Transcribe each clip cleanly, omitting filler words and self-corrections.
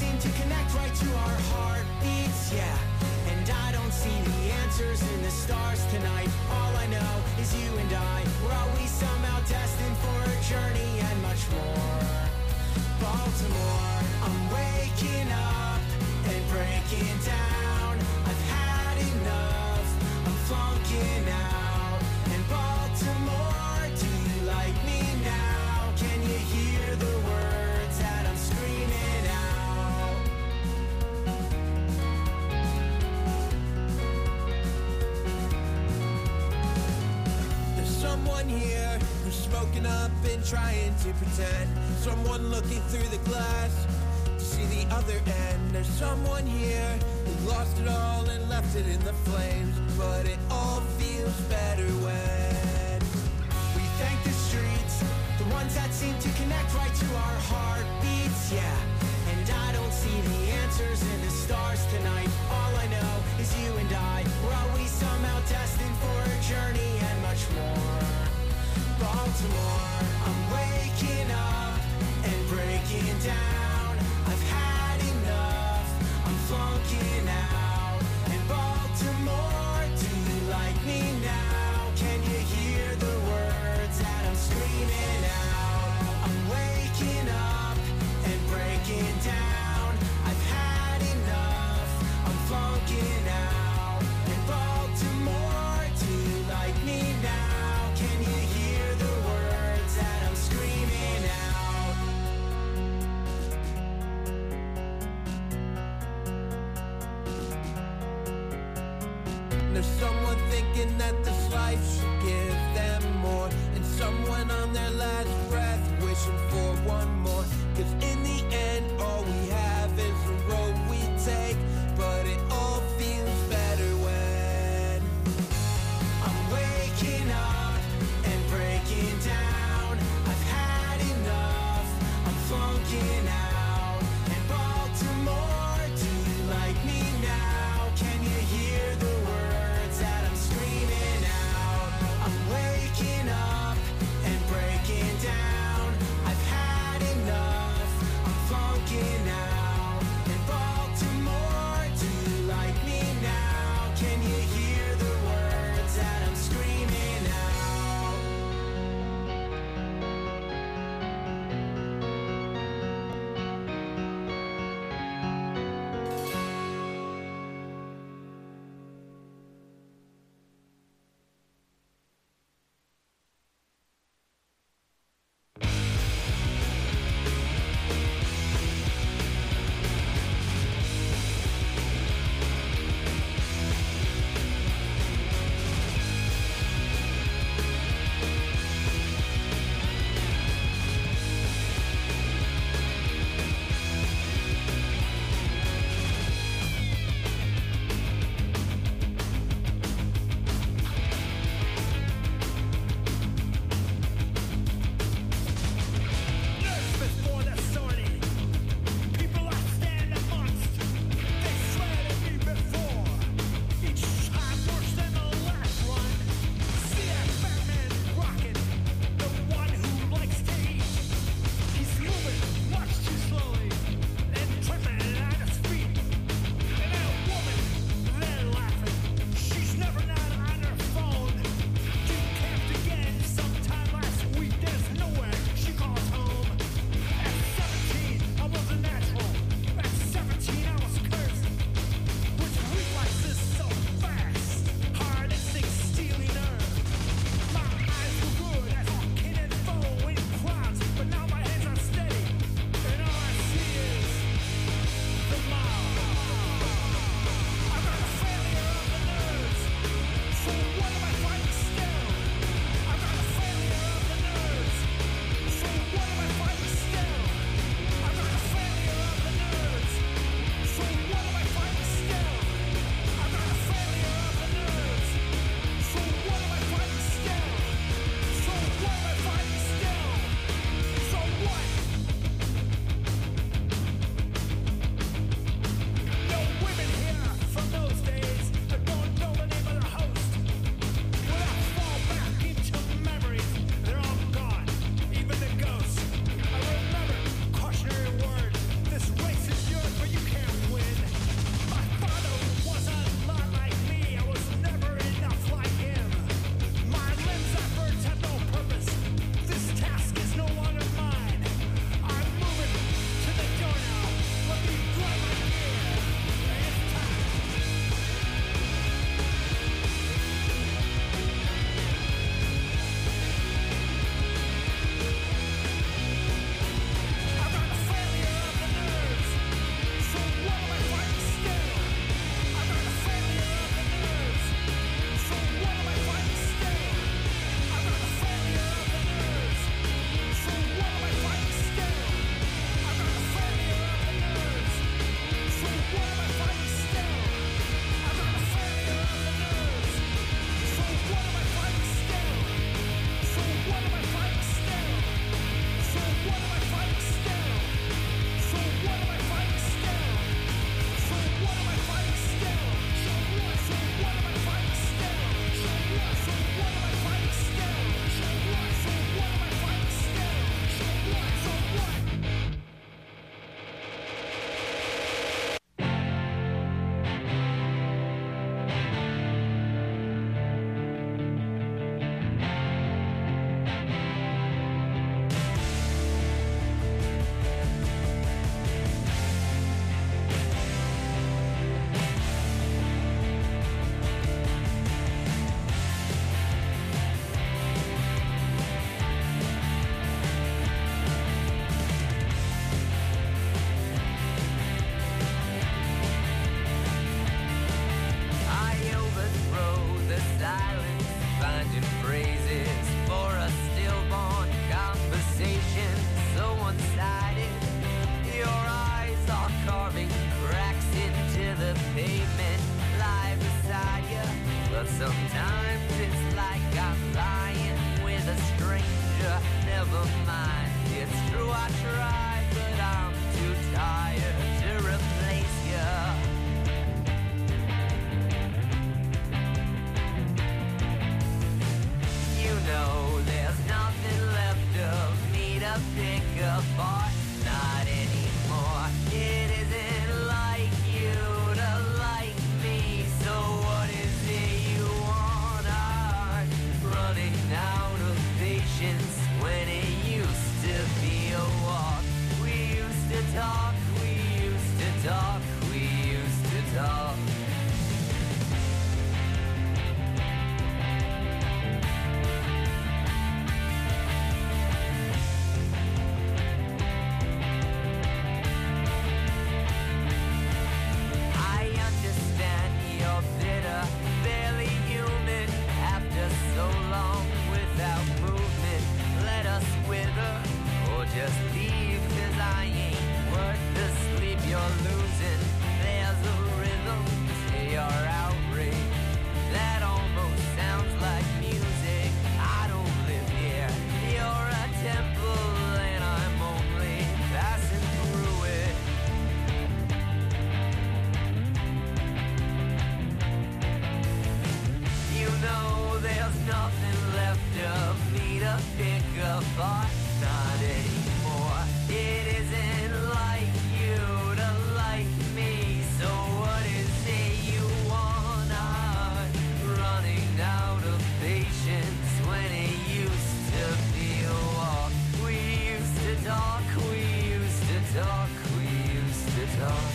seem to connect right to our heartbeats, yeah. And I don't see the answers in the stars tonight. All I know is you and I, we're always somehow destined for a journey and much more. Baltimore, I'm waking up and breaking down. I've had enough, I'm flunking out. And Baltimore, do you like me now? Can you hear the words that I'm screaming out? There's someone here who's smoking up and trying to pretend. Someone looking through the glass to see the other end. There's someone here who lost it all and left it in the flames. But it all feels better when we thank the streets, the ones that seem to connect right to our heartbeats, yeah. And I don't see the answers in the stars tonight. All I know is you and I, we're always somehow destined for a journey and much more. Baltimore, I'm waking up and breaking down. I've had enough, I'm flunking out. And Baltimore, do you like me now? Can you hear the words that I'm screaming out? I'm waking up and breaking down. I've had enough, I'm flunking out. And Baltimore, do you like me now? Can you hear the words that I'm screaming out? There's someone thinking that this life should give them more, and someone on their last breath wishing for one more. 'Cause in the end, all we have is the road we take. But it all feels better when I'm waking up and breaking down. I've had enough, I'm flunking out. And Baltimore, do you like me now? Can you hear the words that I'm screaming out? I'm waking up and breaking down. pick apart. Not anymore. It isn't like you to like me. So what is it you want? I'm running out of patience when it used to be a walk. We used to talk, we used to talk, we used to talk. Just leave, 'cause I ain't worth the sleep you're losing. There's a rhythm to your outrage that almost sounds like music. I don't live here, you're a temple and I'm only passing through it. You know there's nothing left of me to pick apart. Not anymore. It isn't like you to like me. So what is it you want? I'm running out of patience when it used to be a walk. We used to talk, we used to talk, we used to talk.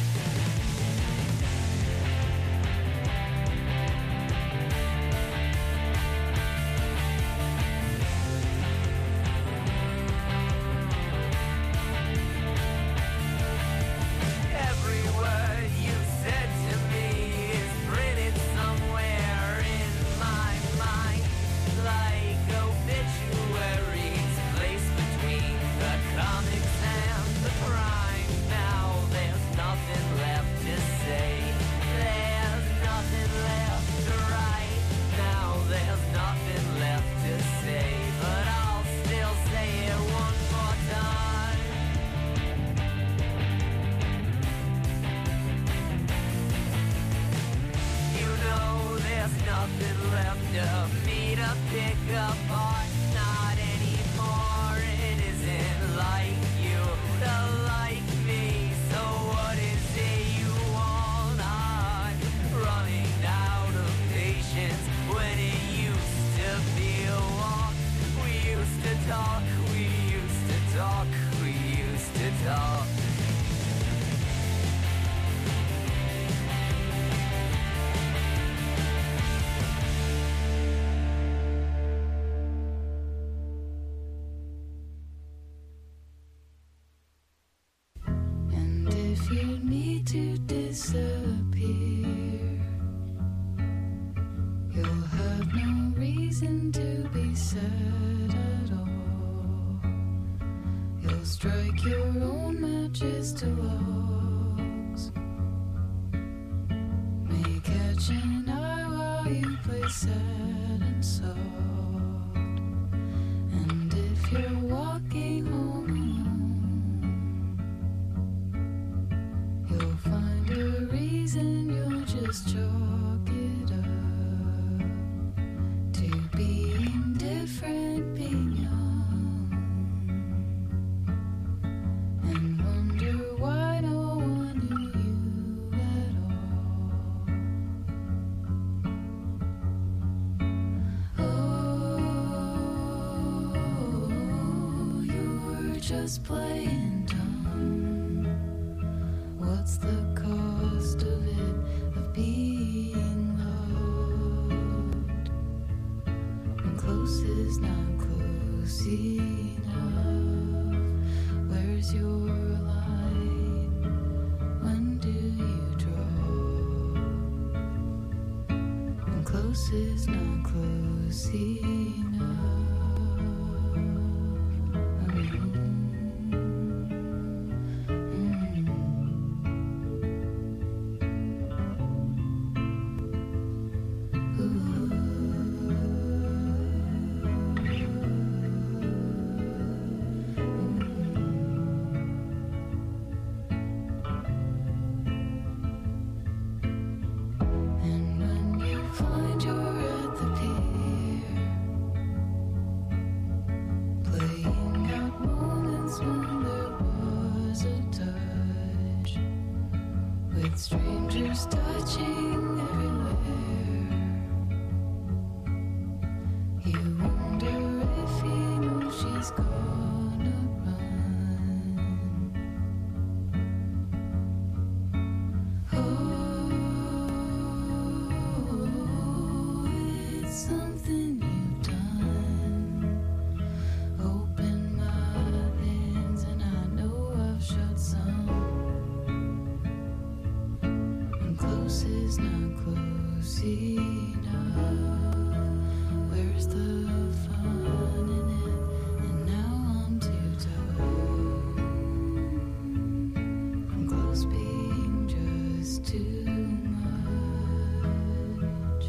Pick apart, not anymore. It isn't like you to like me. So what is it you want? I'm running out of patience when it used to be a walk. We used to talk, we used to talk, we used to talk. You need to disappear. You'll have no reason to be sad at all. You'll strike your own matches to logs. May catch an eye while you play sad and soft. And if you're walking home alone, you'll find a reason, you'll just chalk it up to being different, being young, and wonder why no one knew you at all. Oh, you were just playing dumb. What's the cost of it, of being loved, when close is not close enough? Where's your light? When do you draw? When close is not close enough. And when you find you're at Strangers touching everywhere. You wonder if he knows she's gonna run. Oh, it's something you've done. Open my hands and I know I've shut some. Close is not close enough. Where's the fun in it? And now I'm too tough. From close being just too much.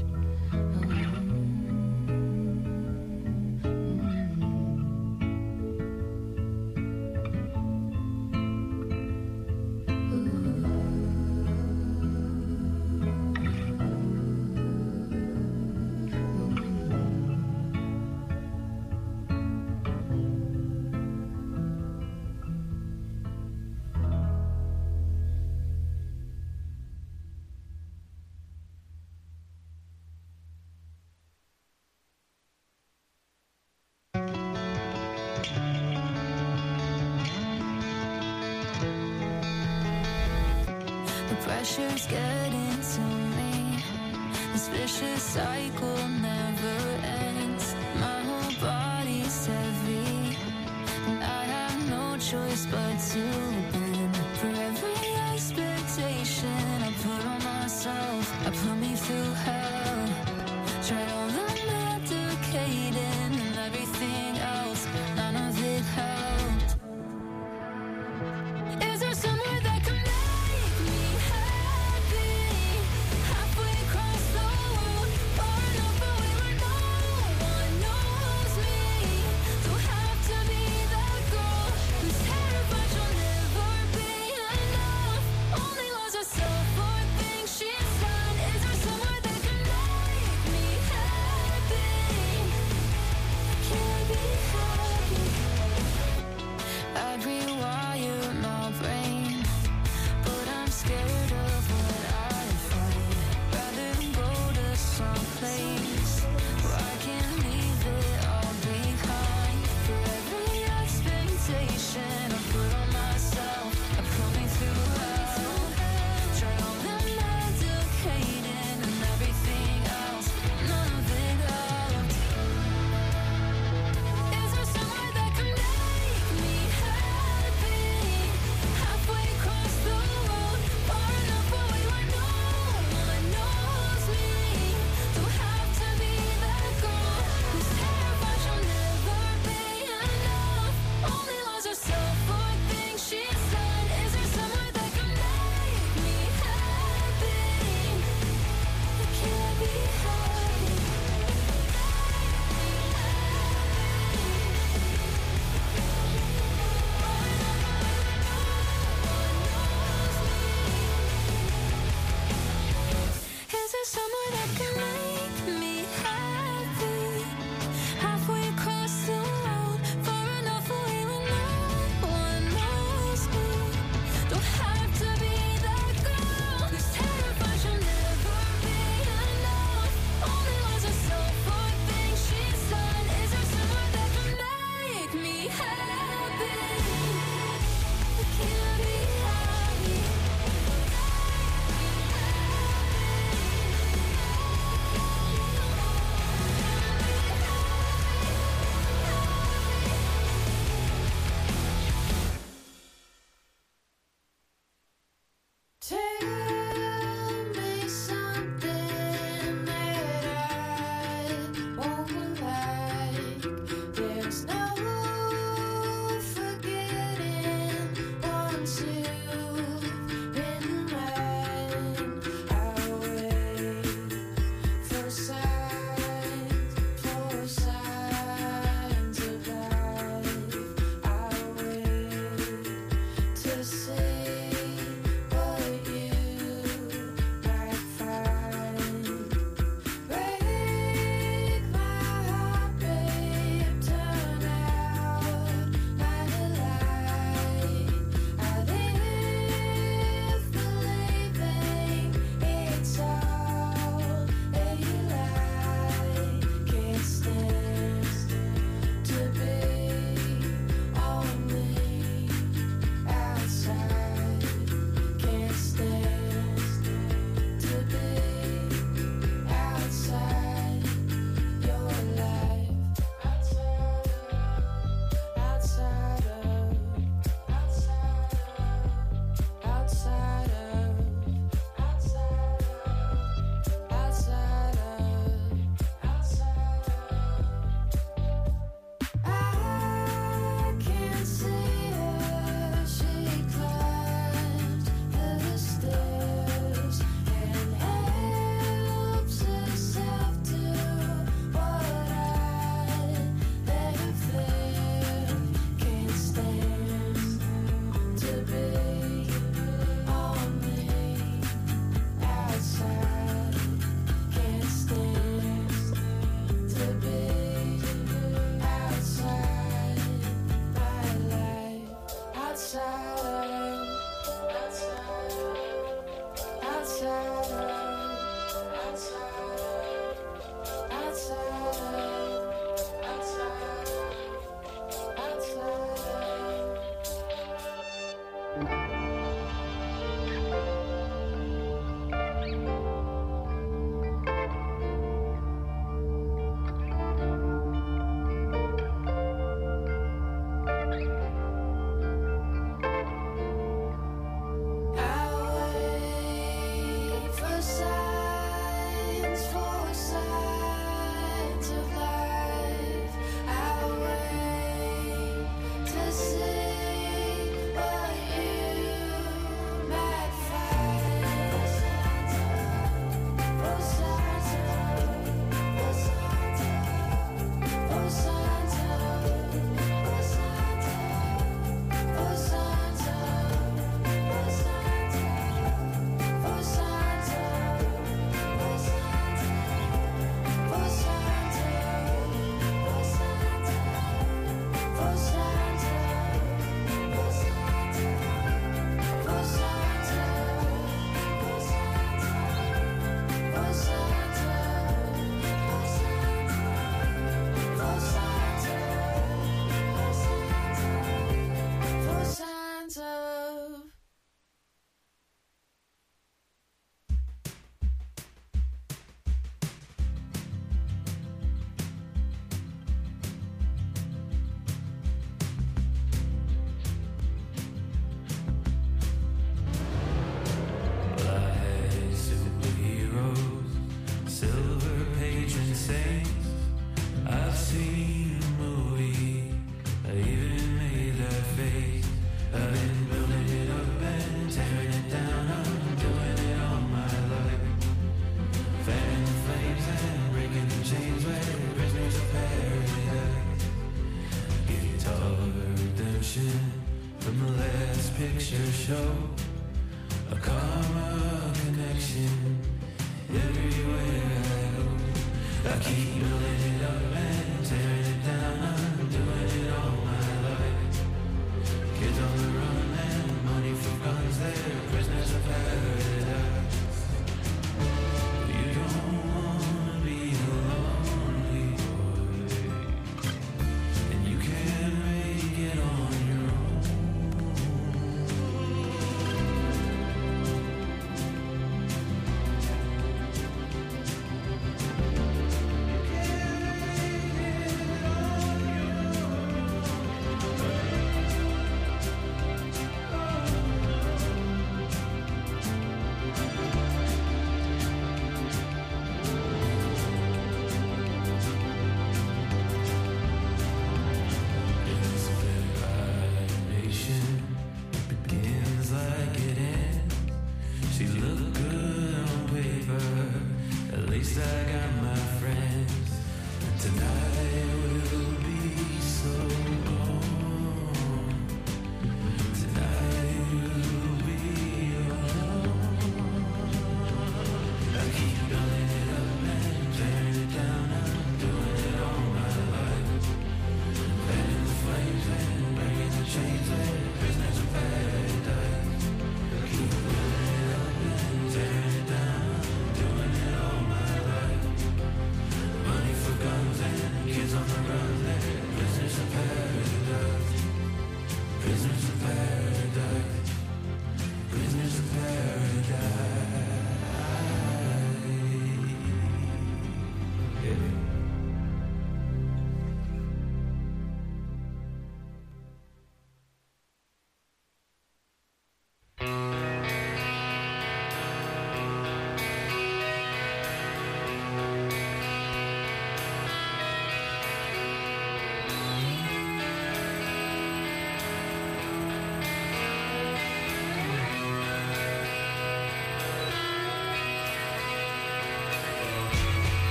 The pressure's getting to me. This vicious cycle never ends. My whole body's heavy, and I have no choice but to bend. For every expectation I put on myself, I put me through hell. Tried all the medicating and everything else, none of it helped. Is there somewhere that can make me happy? Halfway across the world, far enough away where no one knows me. Don't have to be that girl who's terrified she'll never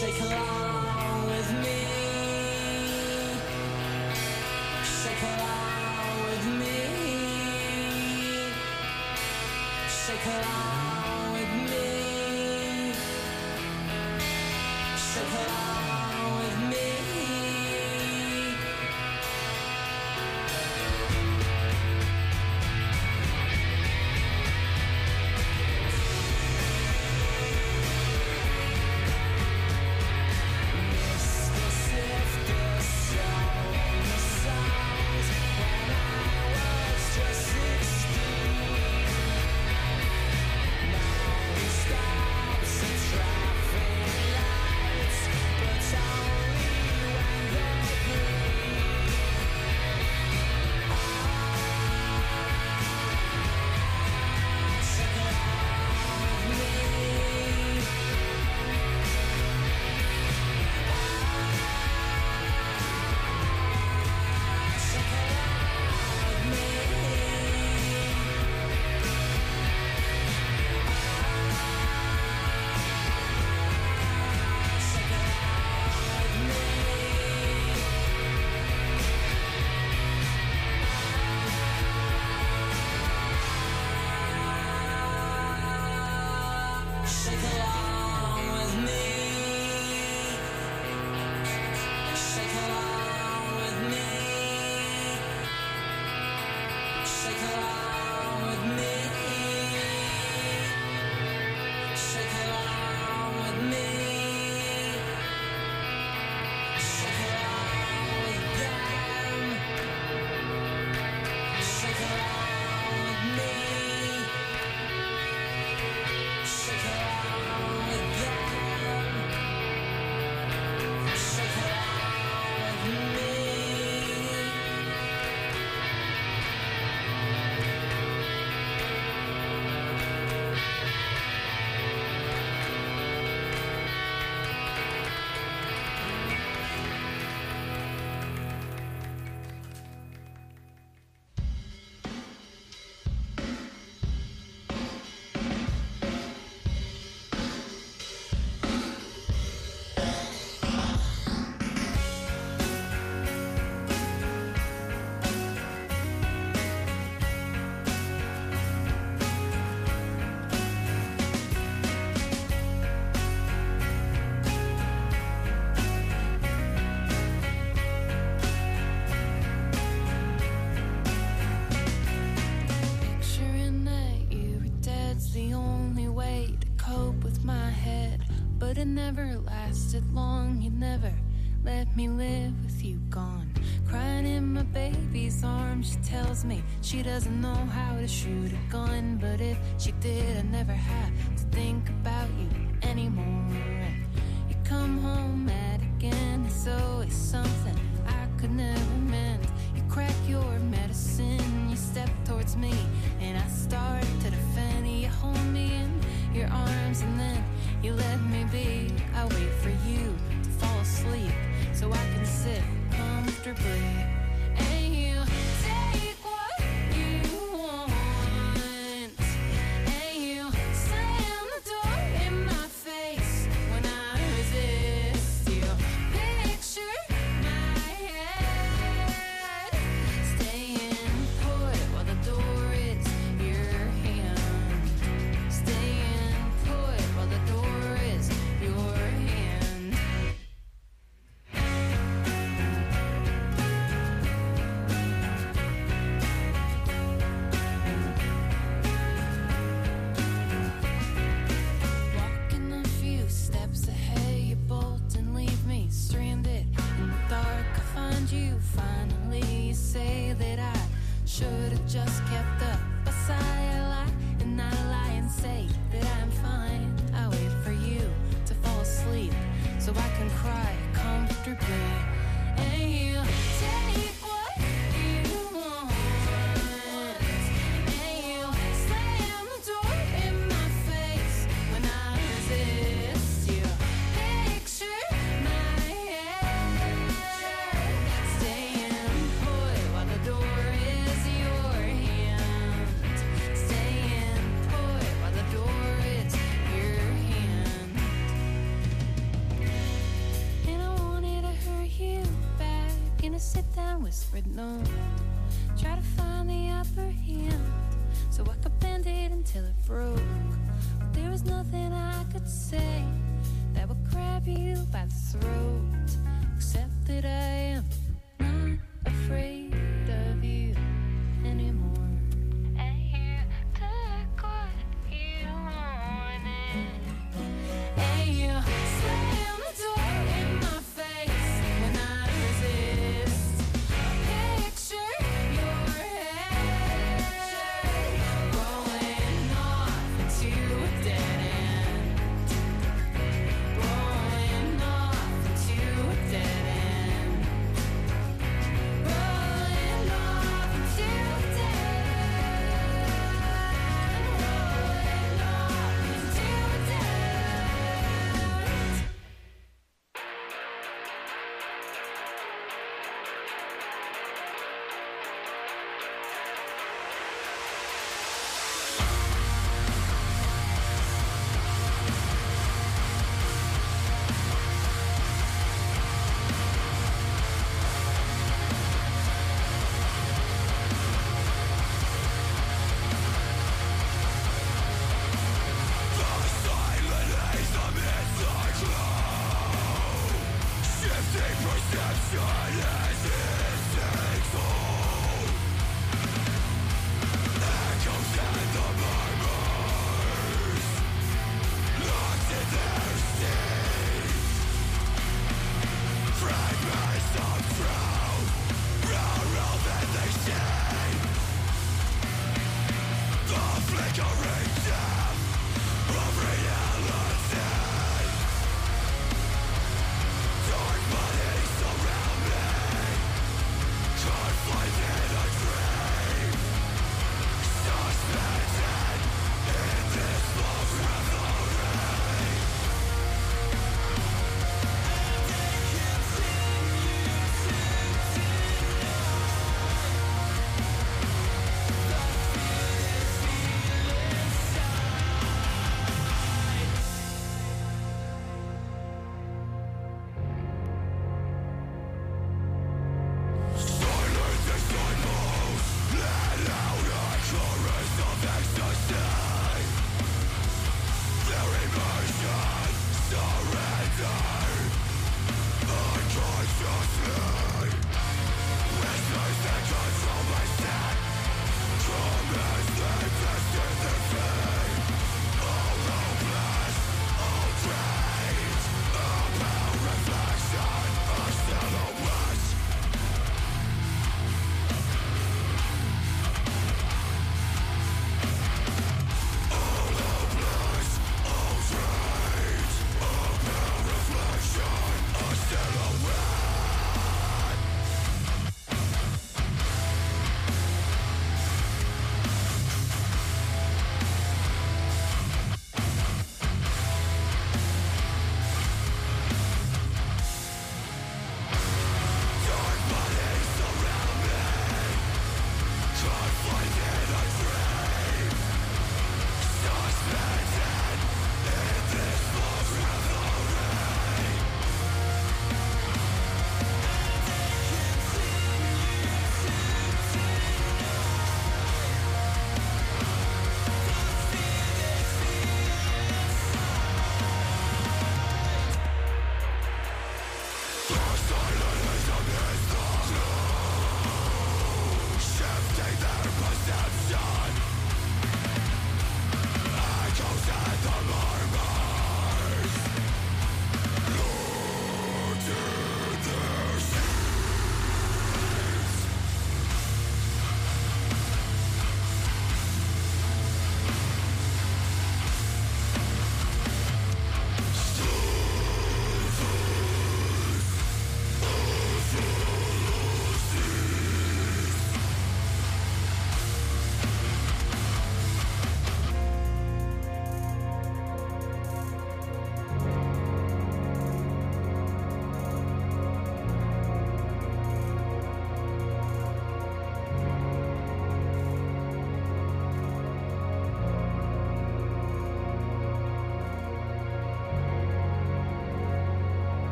Shake along with me. Shake along with me. Shake along with me. Shake along with me. But it never lasted long. You never let me live with you gone. Crying in my baby's arms, she tells me she doesn't know how to shoot a gun. But if she did, I never have to think about you anymore. And you come home mad again, it's always something I could never mend. You crack your medicine, you step towards me, and I start to defend. You hold me in your arms and then you let me be. I wait for you to fall asleep so I can sit comfortably. And you take what you want, and you slam the door in my face when I resist. You picture my head staying put while the door is your hand. Staying put while the door is your hand. no. Try to find the upper hand so I could bend it until it broke. But there was nothing I could say that would grab you by the throat, except that I am not afraid of you anymore. And you took what you wanted, and you slam the door in my face when I resist. Picture your head rolling off into a dead end, rolling off into a dead end, rolling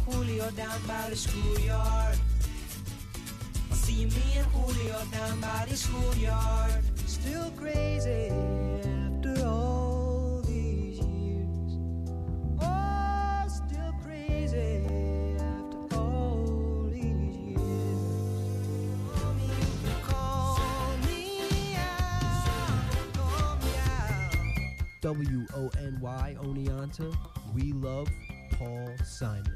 Julio down by the schoolyard. I'll see me and Julio down by the schoolyard. Still crazy after all these years. Oh, still crazy after all these years. Call me out, call me out. WONY Oneonta, we love Paul Simon.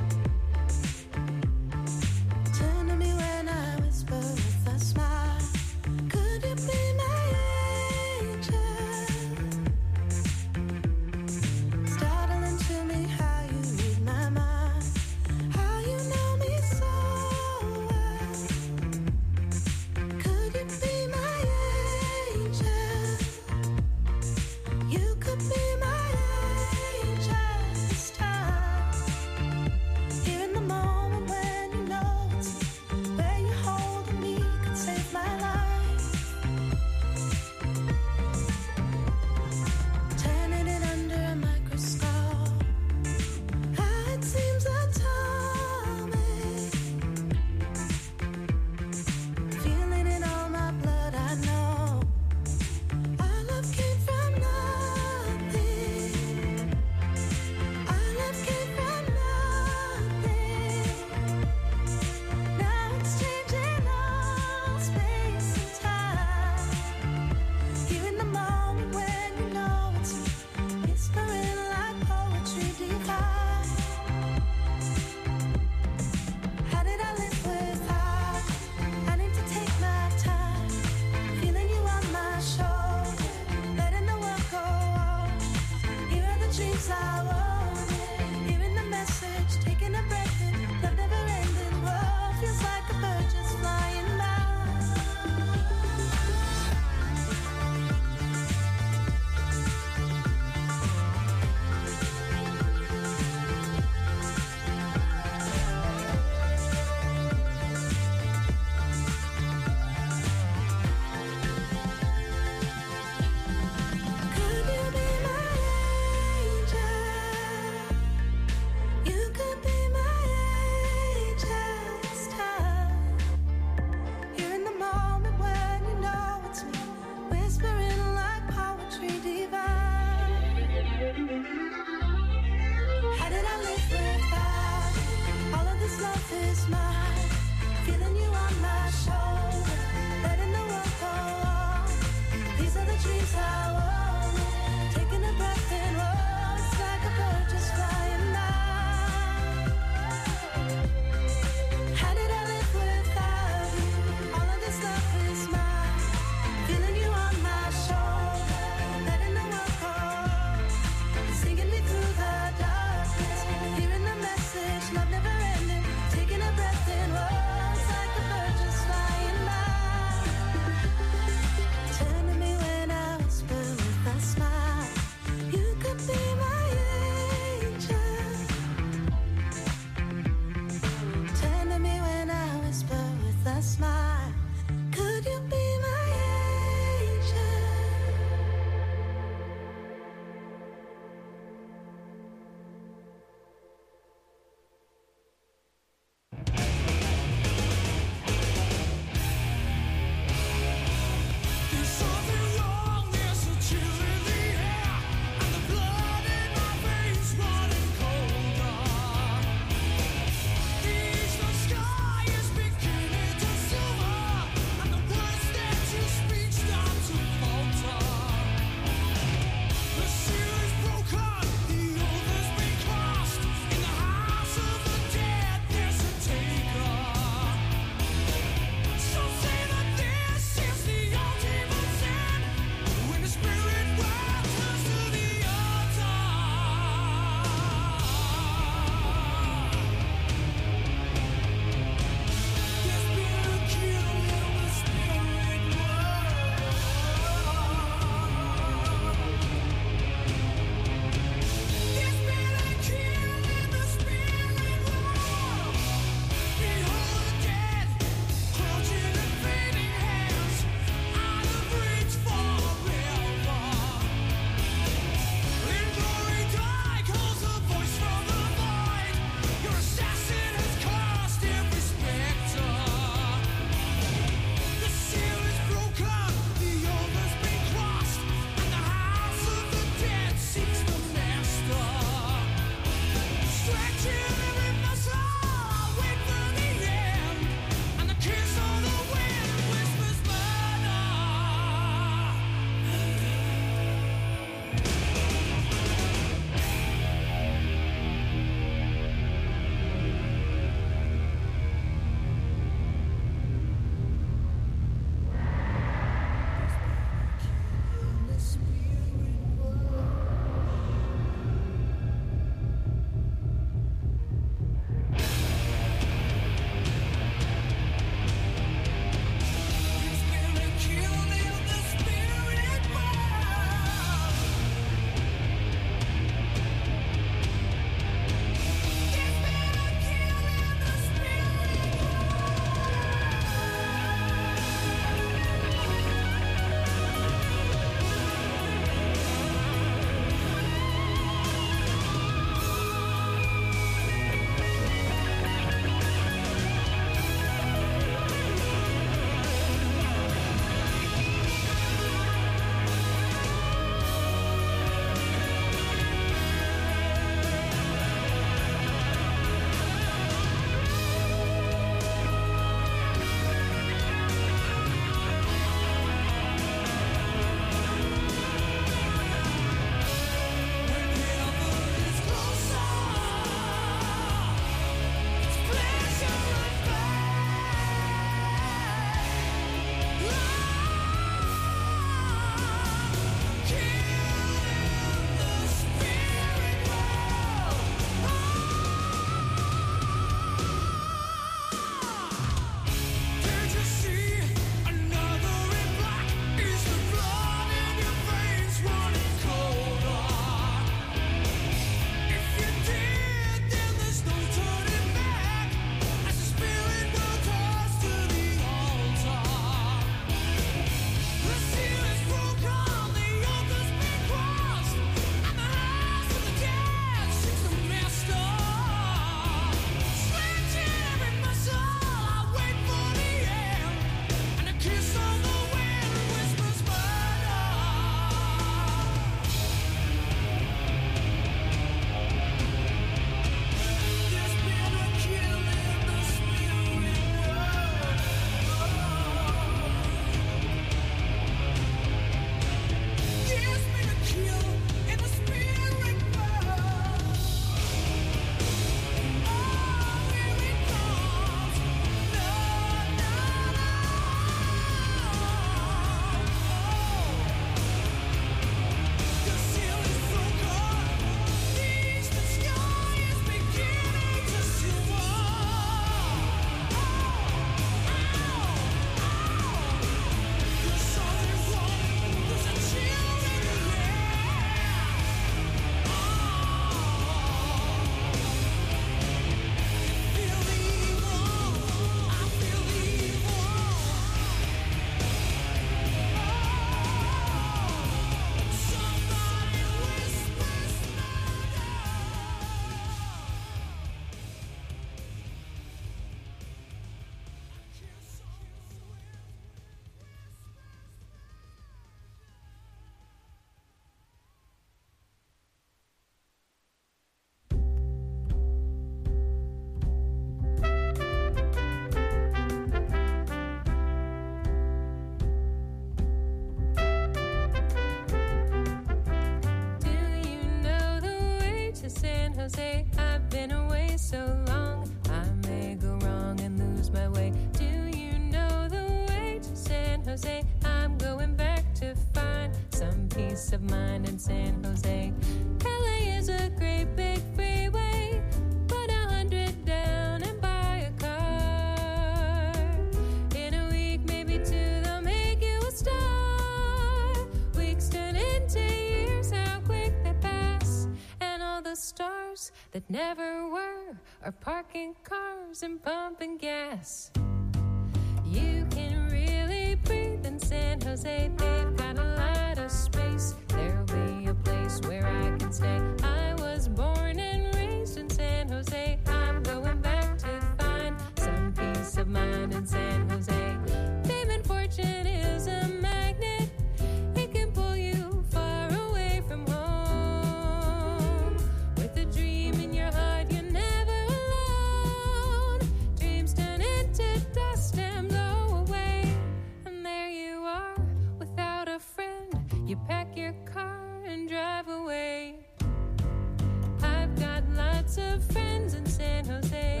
Jose. I've been away so long, I may go wrong and lose my way. Do you know the way to San Jose? I'm going back to find some peace of mind in San Jose. LA is a great big freeway. Put 100 down and buy a car. In a week, maybe two, they'll make you a star. Weeks turn into years, how quick they pass. And all the stars that never were are parking cars and pumping gas. You can really breathe in San Jose. They've got a lot of space. There'll be a place where I can stay. I was born and raised in San Jose. I'm going back to find some peace of mind in San Jose. Fame and fortune is a magnet. It can pull you far away from home. With a dream in your heart, you're never alone. Dreams turn into dust and blow away. And there you are, without a friend. You pack your car and drive away. I've got lots of friends in San Jose.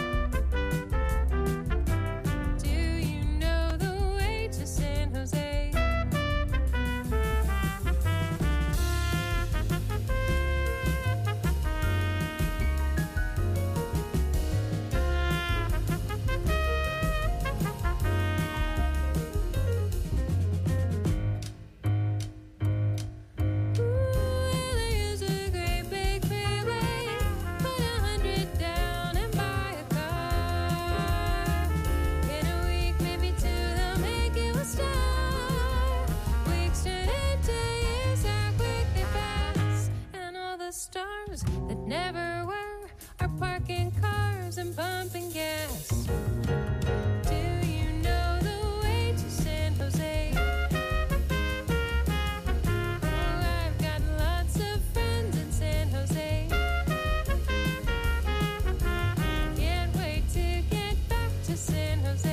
Do you know the way to San Jose? Stars that never were are parking cars and pumping gas. Do you know the way to San Jose? Oh, I've got lots of friends in San Jose. Can't wait to get back to San Jose.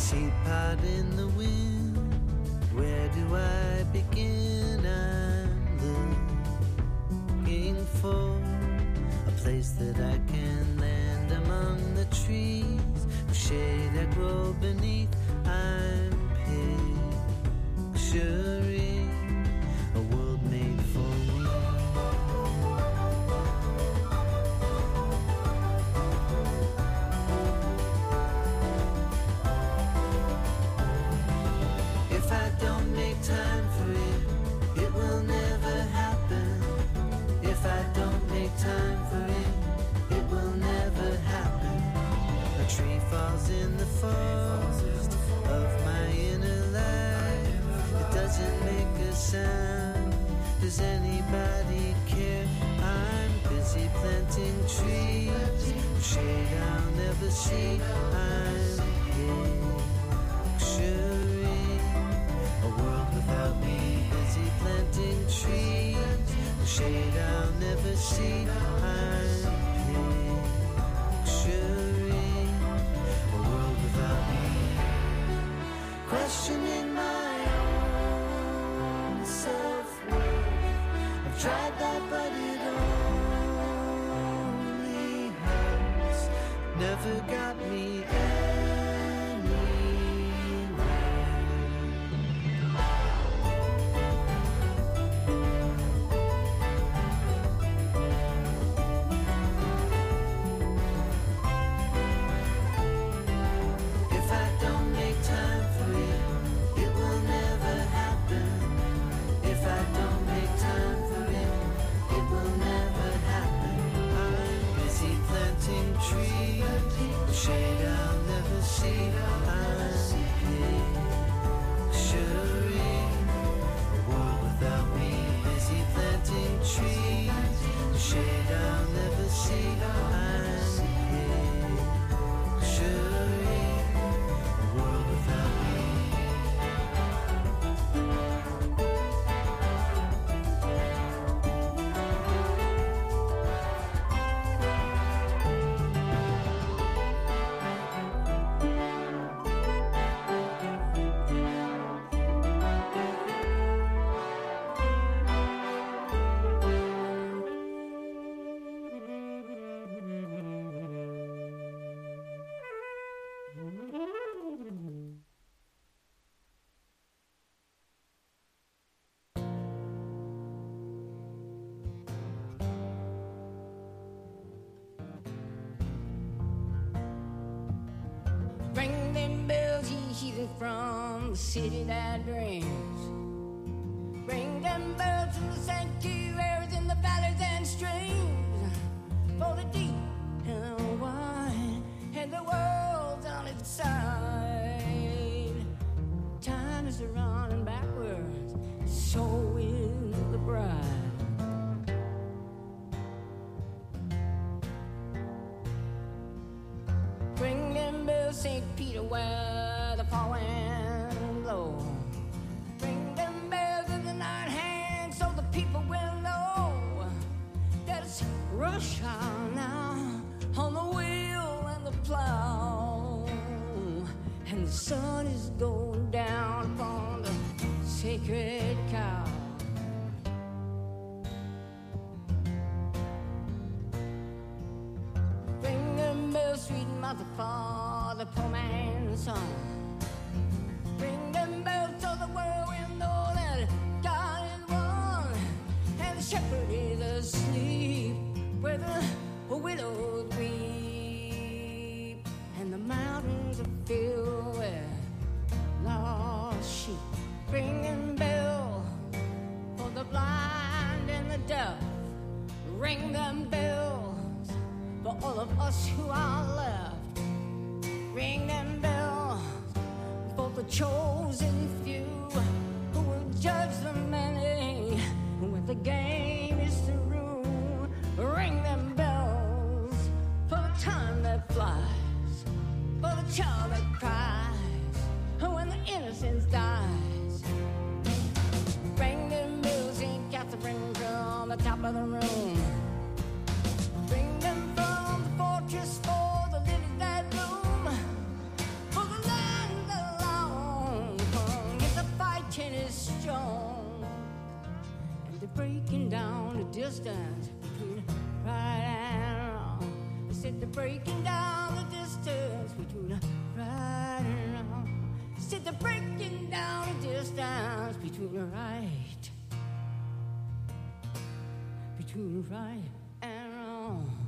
Teapot in the wind, where do I begin? I'm looking for a place that I can land among the trees, shade I grow beneath. I'm picturing a world made for me. If I don't make time for it, it will never happen. If I don't make time for it, it will never happen. A tree falls in the forest of my inner life. It doesn't make a sound. Does anybody care? I'm busy planting trees, shade I'll never see. I'm picturing a world without me. Busy planting trees, shade I'll never see. I'm picturing a world without me. Questioning my own self-worth. I've tried that, but it only hurts. Never got me from the city that dreams. Ring them bells from the sanctuaries in the valleys and streams. For the deep and the wide and the world's on its side. Time is running backwards, so is the bride. Ring them bells, St. Peter, where the fall wind blow. Ring them bells in the night hand, so the people will know that it's rush hour now on the wheel and the plow, and the sun is going down upon the sacred cow. Ring them bells, sweet mother, for the poor man's son. Ring them bells so the world will know that God is one, and the shepherd is asleep where the widows weep, and the mountains are filled with lost sheep. Ring bell for the blind and the deaf. Ring them bells for all of us who are left. Ring them bells for the chosen few who will judge the many when the game is through. Ring them bells for the time that flies, for the child that cries when the innocence dies. Ring them bells, St. Catherine, from the top of the room. Bring them from the fortress for the lilies that bloom, for the land that breaking down the distance between right and wrong. I said they're breaking down the distance between right and wrong. I said they're breaking down the distance between right and wrong.